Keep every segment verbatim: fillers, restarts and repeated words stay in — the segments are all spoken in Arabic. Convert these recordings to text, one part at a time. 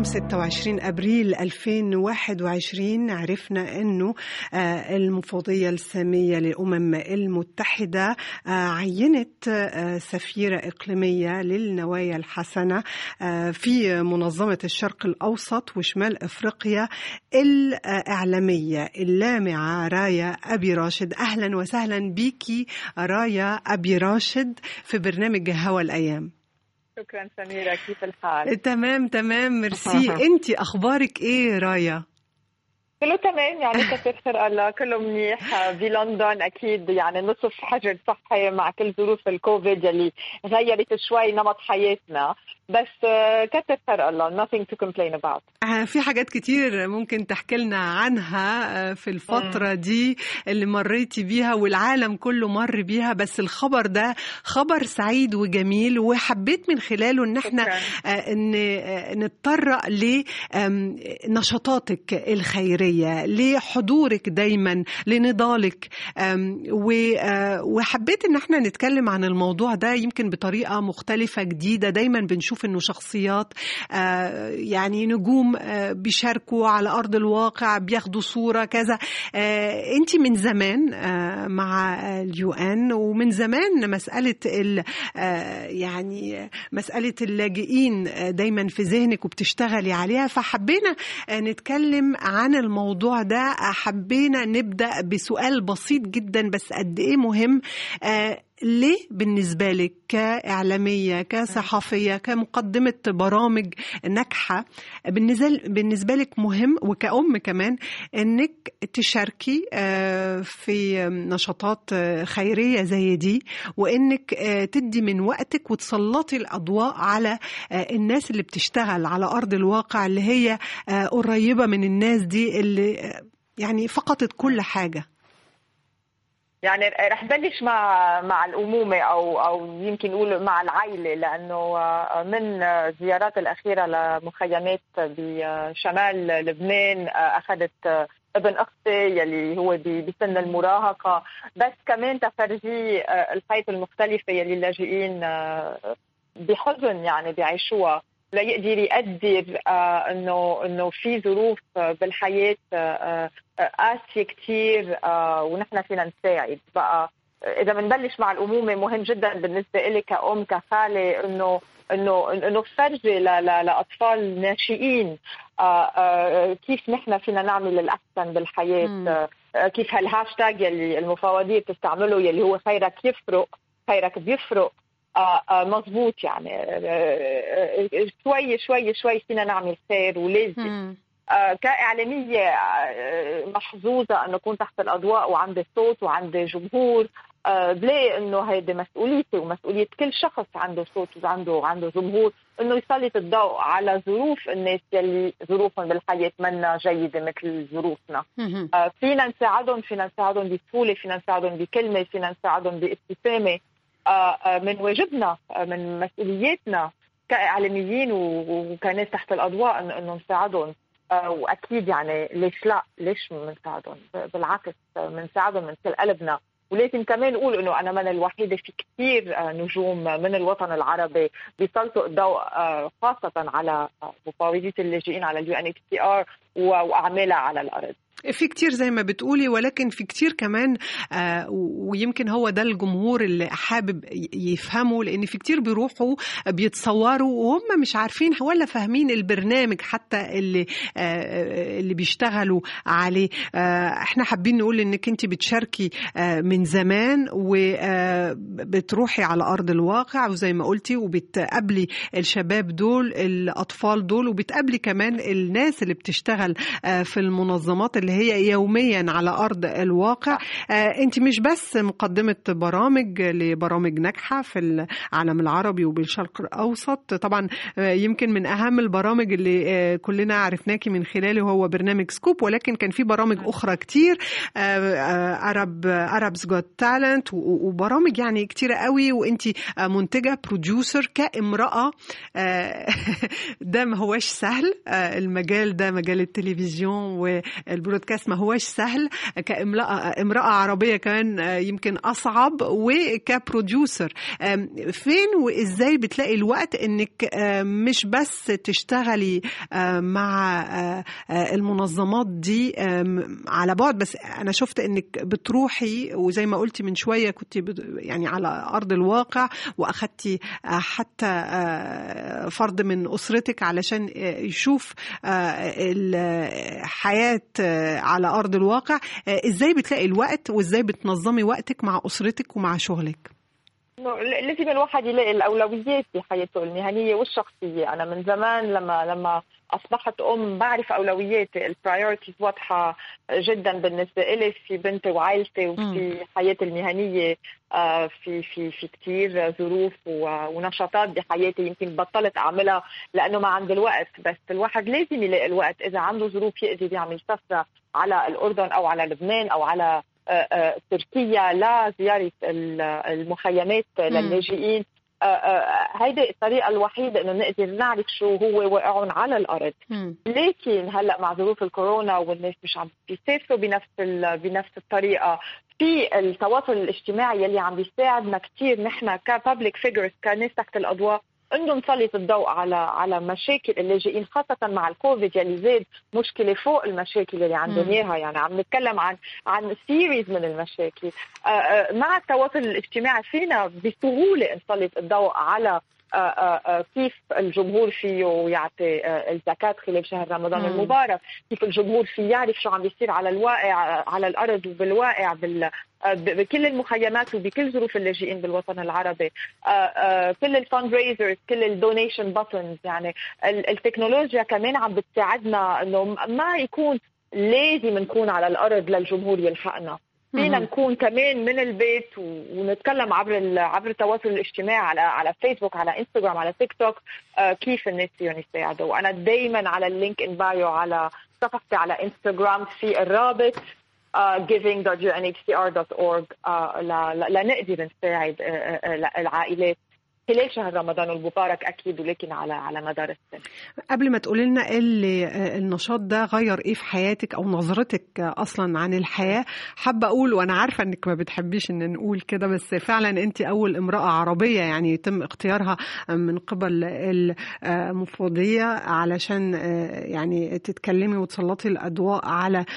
ستة وعشرين أبريل ألفين وواحد وعشرين عرفنا أنه المفوضية السامية للأمم المتحدة عينت سفيرة إقليمية للنوايا الحسنة في منظمة الشرق الأوسط وشمال أفريقيا الإعلامية اللامعة رايا أبي راشد. أهلا وسهلا بيكي رايا أبي راشد في برنامج هوا الأيام. شكرا سميرة، كيف الحال؟ تمام تمام ميرسي. انتي اخبارك ايه رايا؟ كله تمام يعني كثير خير الله، كله منيح بلندن اكيد، يعني نصف حجر صحي مع كل ظروف الكوفيد اللي غيرت شوي نمط حياتنا، بس كثير خير الله. nothing to complain about. في حاجات كتير ممكن تحكي لنا عنها في الفترة دي اللي مريتي بيها والعالم كله مر بيها، بس الخبر ده خبر سعيد وجميل وحبيت من خلاله ان احنا نتطرق لنشاطاتك الخيرية، لحضورك دايما، لنضالك، وحبيت ان احنا نتكلم عن الموضوع ده يمكن بطريقة مختلفة جديدة. دايما بنشوف انه شخصيات يعني نجوم بيشاركوا على أرض الواقع، بياخدوا صورة كذا. أنت من زمان مع اليو ان، ومن زمان مسألة يعني مسألة اللاجئين دايما في ذهنك وبتشتغلي عليها، فحبينا نتكلم عن الموضوع ده. حبينا نبدأ بسؤال بسيط جدا بس قد إيه مهم. ليه بالنسبة لك كإعلامية، كصحفية، كمقدمة برامج ناجحة، بالنسبة لك مهم وكأم كمان أنك تشاركي في نشاطات خيرية زي دي، وأنك تدي من وقتك وتسلطي الأضواء على الناس اللي بتشتغل على أرض الواقع، اللي هي قريبة من الناس دي اللي يعني فقدت كل حاجة؟ يعني رح بلش مع مع الأمومة أو أو يمكن نقول مع العائلة، لأنه من زيارات الأخيرة لمخيمات بشمال لبنان أخذت ابن أختي يلي هو بسن المراهقة، بس كمان تفرجي الحياة المختلفة يلي اللاجئين بحزن يعني بيعيشوها، لا يقدر يقدر آه انه انه في ظروف بالحياه آه قاسيه كثير آه ونحن فينا نساعد. بقى اذا بنبلش مع الامومه، مهم جدا بالنسبه لي كأم كخاله انه انه انه فرجي لاطفال ناشئين آه آه كيف نحن فينا نعمل الاحسن بالحياه. آه كيف هالهاشتاج يلي المفوضيه بتستعمله يلي هو خيرك يفرق، خيرك بيفرق، آه آه مضبوط. يعني آه آه شوي شوي شوي فينا نعمل خير، ولازم آه كإعلامية آه محظوظة أنه أكون تحت الأضواء وعندي صوت وعندي جمهور. آه بلاقي أنه هيدي مسؤوليتي ومسؤولية كل شخص عنده صوت وعنده وعنده جمهور، أنه يسلط الضوء على ظروف الناس اللي ظروفهم بالحياة منا جيدة مثل ظروفنا. آه فينا نساعدهم، فينا نساعدهم بسهولة، فينا نساعدهم بكلمة، فينا نساعدهم بابتسامة. من واجبنا، من مسؤولياتنا كإعلاميين وكناس تحت الأضواء أنه نساعدهم. وأكيد يعني ليش لا، ليش منساعدهم؟ بالعكس منساعدهم من كل قلبنا. ولكن كمان نقول أنه أنا من الوحيدة، في كثير نجوم من الوطن العربي بيسلطوا الضوء خاصة على مفوضية اللاجئين، على اليو ان اتش سي ار وأعمالها على الأرض. في كتير زي ما بتقولي، ولكن في كتير كمان آه ويمكن هو ده الجمهور اللي حابب يفهمه، لأن في كتير بيروحوا بيتصوروا وهم مش عارفين ولا فاهمين البرنامج حتى اللي آه اللي بيشتغلوا عليه. آه احنا حابين نقول انك انت بتشاركي آه من زمان وبتروحي على أرض الواقع، وزي ما قلتي وبتقابلي الشباب دول، الأطفال دول، وبتقابلي كمان الناس اللي بتشتغل آه في المنظمات اللي هي يوميا على أرض الواقع. آه أنت مش بس مقدمة برامج لبرامج ناجحة في العالم العربي وبالشرق الأوسط، طبعا آه يمكن من أهم البرامج اللي آه كلنا عرفناكي من خلاله هو برنامج سكوب، ولكن كان في برامج أخرى كتير، عرب عرب's got talent وبرامج يعني كتيرة قوي، وأنت آه منتجة بروديوسر كامرأة. آه ده ما هوش سهل، آه المجال ده مجال التلفزيون والبرودكشن البرودكاست ما هوش سهل، كامرأة امرأة عربية كمان يمكن أصعب، وكبروديوسر فين وإزاي بتلاقي الوقت إنك مش بس تشتغلي مع المنظمات دي على بعد، بس أنا شفت إنك بتروحي وزي ما قلتي من شوية كنت يعني على أرض الواقع، وأخدتي حتى فرد من أسرتك علشان يشوف الحياة على أرض الواقع. إزاي بتلاقي الوقت وإزاي بتنظمي وقتك مع أسرتك ومع شغلك؟ لازم الواحد يلاقي الأولويات في حياته المهنية والشخصية. أنا من زمان لما لما أصبحت أم بعرف أولوياتي، البرايورتيز واضحة جدا بالنسبة إلي في بنتي وعائلتي وفي حياتي المهنية. في في في كتير ظروف ونشاطات بحياتي يمكن بطلت أعملها لأنه ما عندي الوقت، بس الواحد لازم يلاقي الوقت. إذا عنده ظروف يقدر يعمل سفرة على الأردن أو على لبنان أو على تركيا لزيارة المخيمات للاجئين، هيدي الطريقة الوحيدة إنه نقدر نعرف شو هو واقعهم على الأرض. مم. لكن هلأ مع ظروف الكورونا والناس مش عم بيسافروا بنفس بنفس الطريقة، في التواصل الاجتماعي اللي عم بيساعدنا كتير نحن كبابليك فيجرز كناس تحت الأضواء انه نسلط الضوء على على مشاكل اللاجئين، خاصه مع الكوفيد يلي زاد مشكله فوق المشاكل اللي عندنا اياها. يعني عم نتكلم عن عن سيريز من المشاكل. مع التواصل الاجتماعي فينا بسهوله نسلط الضوء على كيف الجمهور فيه يعطي الزكاة خلال شهر رمضان مم. المبارك، كيف الجمهور فيه يعرف شو عم بيصير على الواقع على الأرض وبالواقع بال بكل المخيمات وبكل ظروف اللاجئين بالوطن العربي. كل الفاند ريزرز، كل الدونيشن باتنز. يعني التكنولوجيا كمان عم بتساعدنا انه ما يكون لازم نكون على الأرض للجمهور يلحقنا، فينا نكون كمان من البيت ونتكلم عبر عبر التواصل الاجتماعي على على فيسبوك، على انستغرام، على تيك توك، كيف الناس فيهم يساعدوا. وانا دائما على اللينك ان بايو على صفحتي على انستغرام في الرابط giving dot u n h c r dot org لنقدر نساعد العائلات خلال شهر رمضان المبارك أكيد، ولكن على على مدار السنة. قبل ما تقولي لنا اللي النشاط ده غير إيه في حياتك أو نظرتك أصلا عن الحياة، حابة أقول، وأنا عارفة إنك ما بتحبيش إن نقول كده، بس فعلا أنت أول امرأة عربية يعني يتم اختيارها من قبل المفوضية علشان يعني تتكلمي وتسلطي الأضواء على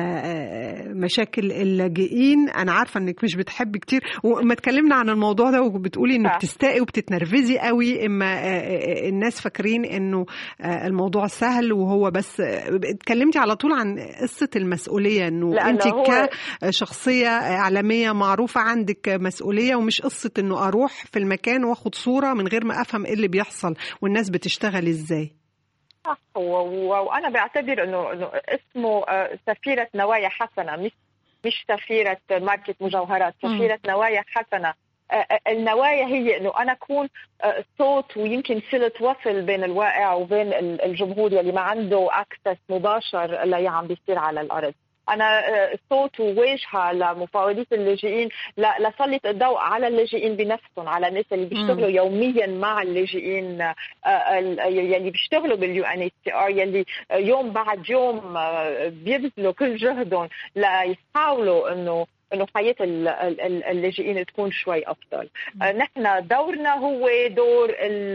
مشاكل اللاجئين. أنا عارفة إنك مش بتحبي كتير، وما تكلمنا عن الموضوع ده وبتقولي إنه بتستائي وبت تنرفزي قوي، اما الناس فاكرين انه الموضوع سهل وهو بس. اتكلمتي على طول عن قصة المسؤولية، انه انت كشخصية اعلامية معروفة عندك مسؤولية، ومش قصة انه اروح في المكان واخد صورة من غير ما افهم ايه اللي بيحصل والناس بتشتغل ازاي. وانا بعتبر انه انه اسمه سفيرة نوايا حسنة، مش مش سفيرة ماركة مجوهرات، سفيرة م. نوايا حسنة. النوايا هي انه انا اكون صوت ويمكن صلة وصل بين الواقع وبين الجمهور يلي ما عنده اكسس مباشر اللي عم بيصير على الارض. انا صوت وواجهه لمفاوضين اللاجئين لسلط الضوء على اللاجئين بنفسهم، على الناس اللي بيشتغلوا م. يوميا مع اللاجئين يلي بيشتغلوا باليو ان اتش سي ار، يلي يوم بعد يوم بيبذلوا كل جهدهم ليحاولوا انه انه حياه اللاجئين تكون شوي افضل. آه نحن دورنا هو دور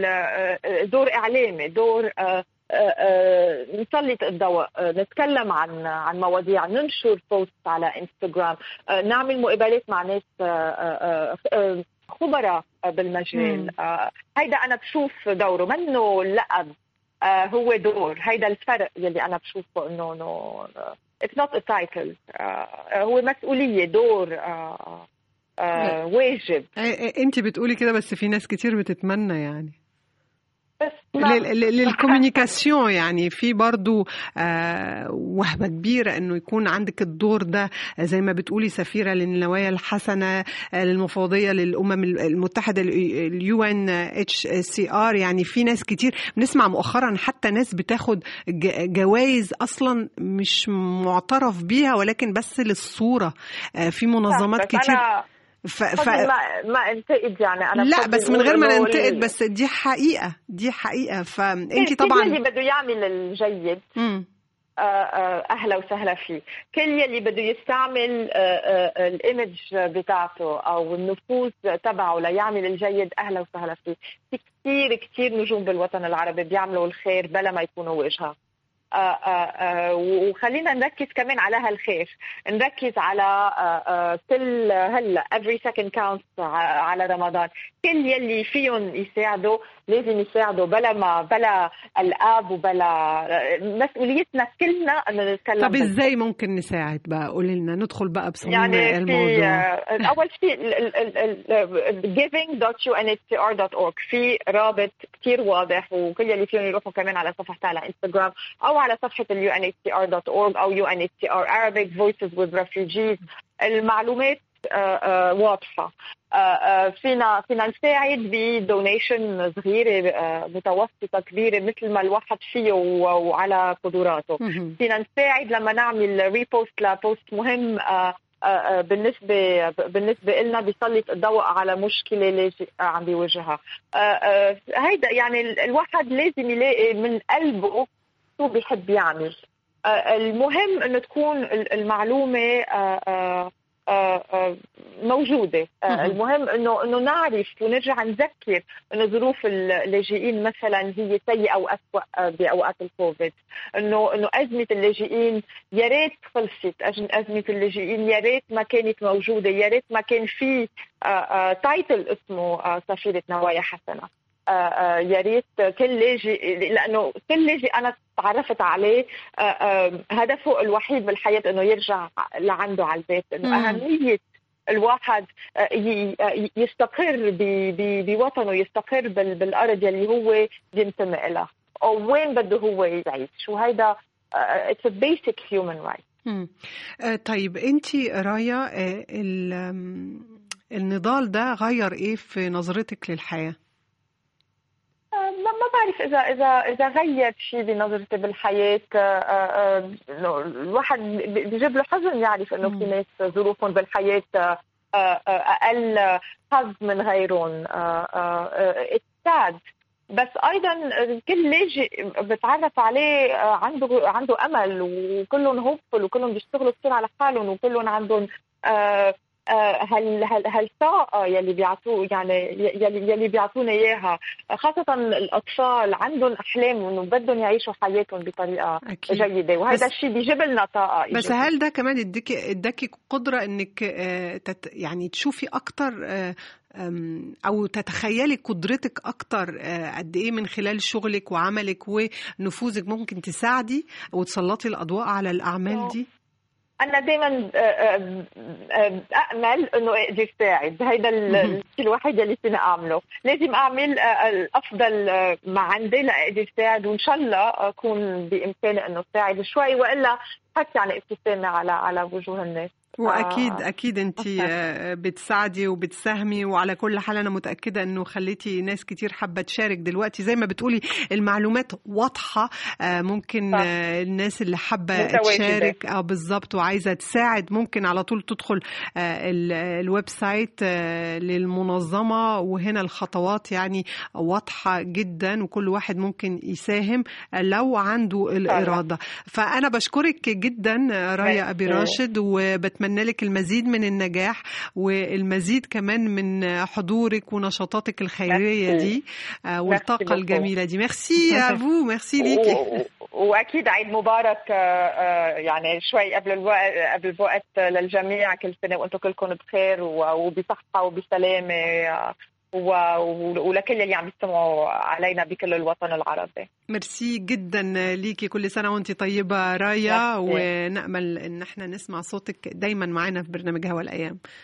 دور اعلامي، دور آه آه نسلط الضوء، آه نتكلم عن عن مواضيع، ننشر بوست على انستغرام، آه نعمل مقابلات مع ناس آه آه آه خبراء بالمجال. آه هيدا انا بشوف دوره منه لقب، آه هو دور. هيدا الفرق يلي انا بشوفه انه انه it's not a title، uh, هو مسؤولية، دور، uh, uh, واجب. انت بتقولي كده بس في ناس كتير بتتمنى يعني للكوميونيكاسيون، يعني في برضو آه وهبة كبيرة انه يكون عندك الدور ده، زي ما بتقولي سفيرة للنوايا الحسنة، للمفوضية للأمم المتحدة، اليو ان اتش سي ار. يعني في ناس كتير بنسمع مؤخرا حتى ناس بتاخد جوائز اصلا مش معترف بيها ولكن بس للصورة. آه في منظمات كتير. ف... ف... ما ما انتقد يعني انا لا بس من غير ما ننتقد، بس دي حقيقه، دي حقيقه. فانت طبعا اللي بده يعمل الجيد م. أهلا وسهلا فيه. كل يلي بده يستعمل الإيمج بتاعته أو النفوذ تبعه ليعمل الجيد أهلا وسهلا فيه. في كتير كتير نجوم بالوطن العربي بيعملوا الخير بلا ما يكونوا وجهه. آه آه آه وخلينا نركز كمان على هالخير، نركز على آه آه كل هلا every second counts على رمضان. كل يلي فيهم يساعدوا لازم يساعدوا بلا ما بلا الآب وبلا مسؤوليتنا كلنا أن نتكلم. طب إزاي ممكن نساعد بقى؟ قولي لنا ندخل بقى بصميم يعني الموضوع. أول شيء giving dot u n h c r dot org في رابط كتير واضح، وكل يلي فيهم يروحوا كمان على صفحتها على انستغرام أو على صفحة ال يو إن إتش سي آر دوت أورج أو يو إن إتش سي آر Arabic Voices with Refugees. المعلومات واضحة. فينا فينا نساعد بدونيشن صغيرة متوسطة كبيرة مثل ما الواحد فيه وعلى قدراته. فينا نساعد لما نعمل ريبوست لبوست مهم بالنسبة بالنسبة لنا بيسلط الضوء على مشكلة لاجئ عم بيواجهها. هيدا يعني الواحد لازم يلاقي من قلبه شو بيحب يعمل. المهم انه تكون المعلومة موجودة. المهم انه انه نعرف ونرجع نذكر انه ظروف اللاجئين مثلا هي سيئة او أسوأ باوقات الكوفيد، انه انه ازمة اللاجئين يا ريت خلصت، ازمة اللاجئين يا ريت ما كانت موجودة، يا ريت ما كان في تايتل اسمه سفيرة نوايا حسنة. يا ريت كل لاجئ، لانه كل لاجئ انا تعرفت عليه هدفه الوحيد بالحياه انه يرجع لعنده على البيت، انه اهميه الواحد يستقر بوطنه، يستقر بالارض اللي هو ينتمي لها او وين بده هو يعيش، وهذا it's a basic human right. طيب انت رايا النضال ده غير ايه في نظرتك للحياه؟ ما بعرف إذا إذا إذا غير شيء بنظرتي بالحياة. الواحد بيجيب له حزن يعرف إنه في ناس ظروفهم بالحياة أقل حظ من غيرهم. اتساعد، بس أيضا كل لاجئ بتعرف عليه عنده عنده أمل، وكلهم هوبفل، وكلهم بيشتغلوا كتير على حالهم، وكلهم عندهم هل هل هالطاقة يلي بيعطوه، يعني يلي يلي بيعطونا إياها، خاصة الأطفال عندهم أحلام إنه بدهم يعيشوا حياتهم بطريقة أكيد جيدة، وهذا الشيء بيجيب لنا طاقة إيجابية. بس هل ده كمان اداكي اداكي قدرة إنك تت يعني تشوفي أكتر أو تتخيلي قدرتك أكتر قد إيه من خلال شغلك وعملك ونفوذك ممكن تساعدي وتسلطي الأضواء على الأعمال دي؟ أنا دائما أأمل إنه أقدر أساعد. هيدا الشيء الوحيد اللي فينا أعمله. لازم أعمل الأفضل ما عندي لأقدر أساعد، وإن شاء الله أكون بإمكاني إنه أساعد شوي، وإلا حتى يعني ابتسامة على على وجوه الناس. وأكيد آه. أكيد أنت بتساعدي وبتساهمي، وعلى كل حال أنا متأكدة أنه خليتي ناس كتير حابة تشارك دلوقتي. زي ما بتقولي المعلومات واضحة، ممكن صح. الناس اللي حابة تشارك آه بالضبط وعايزة تساعد ممكن على طول تدخل الويب سايت للمنظمة، وهنا الخطوات يعني واضحة جدا، وكل واحد ممكن يساهم لو عنده الإرادة. فأنا بشكرك جدا رايا أبي راشد، وبتمنى لك المزيد من النجاح والمزيد كمان من حضورك ونشاطاتك الخيرية دي والطاقة الجميلة دي. ميرسي أفو، ميرسي ليكي، وأكيد عيد مبارك يعني شوي قبل الوقت قبل الوقت للجميع. كل سنة وأنتم كلكم بخير وبصحة وبسلامة، ولكل اللي عم يستمعوا علينا بكل الوطن العربي. ميرسي جدا ليكي، كل سنة وانتي طيبة رايا، ونأمل ان احنا نسمع صوتك دايما معنا في برنامج هوا الأيام.